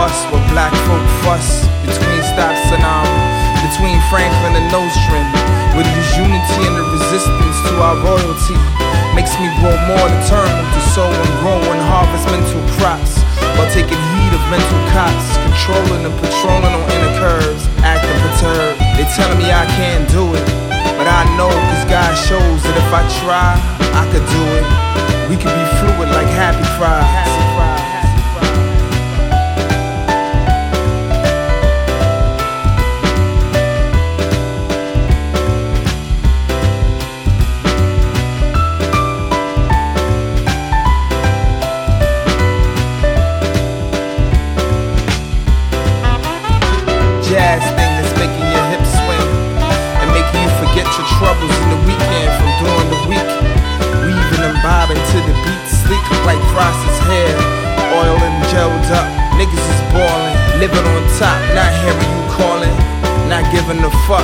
bus where black folk fuss between stops and between Franklin and Nostrand. Where there's unity and the resistance to our royalty makes me grow more determined to sow and grow and harvest mental crops, while taking heed of mental cops, controlling and patrolling on inner curves, acting perturbed. They telling me I can't do it, but I know cause God shows that if I try, I could do it. We could be fluid like happy fries. Jazz thing that's making your hips swing and making you forget your troubles in the weekend from during the week. Weaving and bobbing to the beat, sleek like Frost's hair, oil and gelled up. Niggas is ballin', living on top, not hearing you calling, not giving a fuck.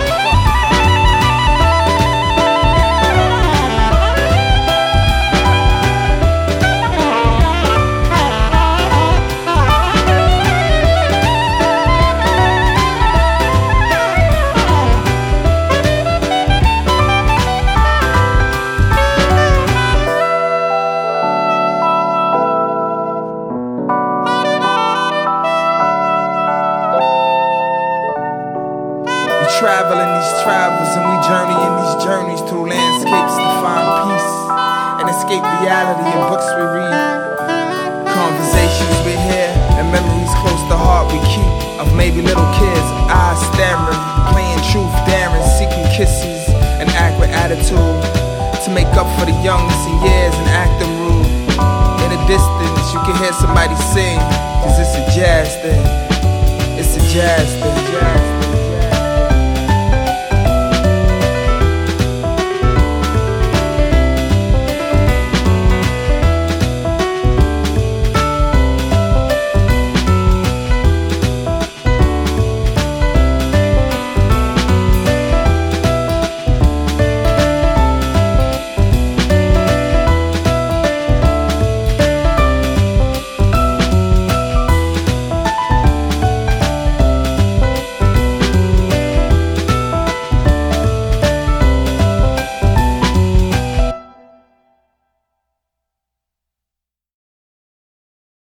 We travel in these travels and we journey in these journeys through landscapes to find peace and escape reality in books we read, conversations we hear, and memories close to heart we keep of maybe little kids, eyes staring, playing truth, daring, seeking kisses and act with attitude to make up for the youngest in years and acting rude. In the distance you can hear somebody sing, cause it's a jazz thing. It's a jazz thing.